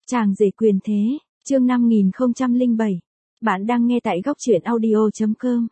Chàng rể quyền thế, chương 5007. Bạn đang nghe tại góc truyện audio.com.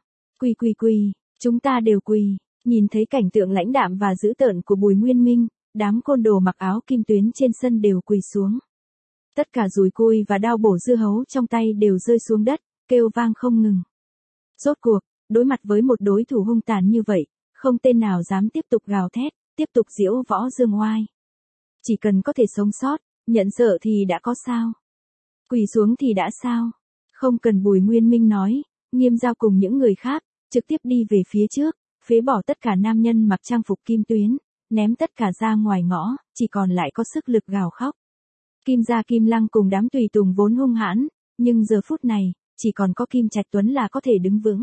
Quỳ, chúng ta đều quỳ. Nhìn thấy cảnh tượng lãnh đạm và dữ tợn của Bùi Nguyên Minh, đám côn đồ mặc áo kim tuyến trên sân đều quỳ xuống. Tất cả dùi cui và đao bổ dưa hấu trong tay đều rơi xuống đất, kêu vang không ngừng. Rốt cuộc, đối mặt với một đối thủ hung tàn như vậy, không tên nào dám tiếp tục gào thét, tiếp tục giễu võ dương oai. Chỉ cần có thể sống sót, nhận sợ thì đã có sao. Quỳ xuống thì đã sao. Không cần Bùi Nguyên Minh nói, Nghiêm Giao cùng những người khác, trực tiếp đi về phía trước, phế bỏ tất cả nam nhân mặc trang phục kim tuyến, ném tất cả ra ngoài ngõ, chỉ còn lại có sức lực gào khóc. Kim Gia Kim Lăng cùng đám tùy tùng vốn hung hãn, nhưng giờ phút này, chỉ còn có Kim Trạch Tuấn là có thể đứng vững.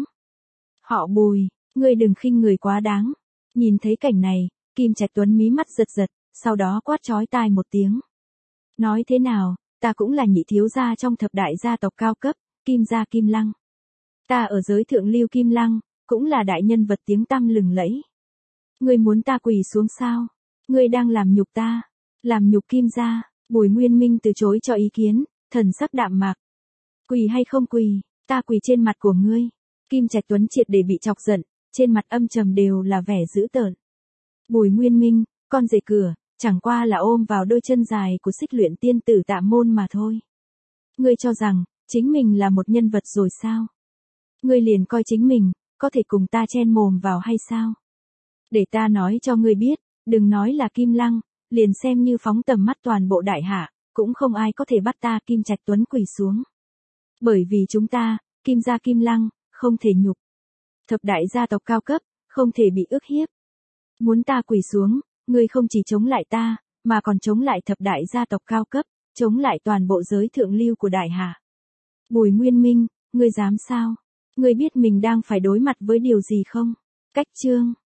Họ Bùi, ngươi đừng khinh người quá đáng. Nhìn thấy cảnh này, Kim Trạch Tuấn mí mắt giật giật, sau đó quát chói tai một tiếng. Nói thế nào, ta cũng là nhị thiếu gia trong thập đại gia tộc cao cấp, Kim Gia Kim Lăng. Ta ở giới thượng lưu Kim Lăng, cũng là đại nhân vật tiếng tăm lừng lẫy. Ngươi muốn ta quỳ xuống sao? Ngươi đang làm nhục ta, làm nhục Kim Gia. Bùi Nguyên Minh từ chối cho ý kiến, thần sắc đạm mạc. Quỳ hay không quỳ, ta quỳ trên mặt của ngươi. Kim Trạch Tuấn triệt để bị chọc giận, trên mặt âm trầm đều là vẻ dữ tợn. Bùi Nguyên Minh, con rể cửa, chẳng qua là ôm vào đôi chân dài của Xích Luyện tiên tử Tạ Môn mà thôi. Ngươi cho rằng, chính mình là một nhân vật rồi sao? Ngươi liền coi chính mình, có thể cùng ta chen mồm vào hay sao? Để ta nói cho ngươi biết, đừng nói là Kim Lăng, liền xem như phóng tầm mắt toàn bộ đại hạ, cũng không ai có thể bắt ta Kim Trạch Tuấn quỳ xuống. Bởi vì chúng ta, Kim Gia Kim Lăng, không thể nhục. Thập đại gia tộc cao cấp, không thể bị ức hiếp. Muốn ta quỳ xuống, ngươi không chỉ chống lại ta, mà còn chống lại thập đại gia tộc cao cấp, chống lại toàn bộ giới thượng lưu của đại hạ. Bùi Nguyên Minh, ngươi dám sao? Ngươi biết mình đang phải đối mặt với điều gì không? Cách chương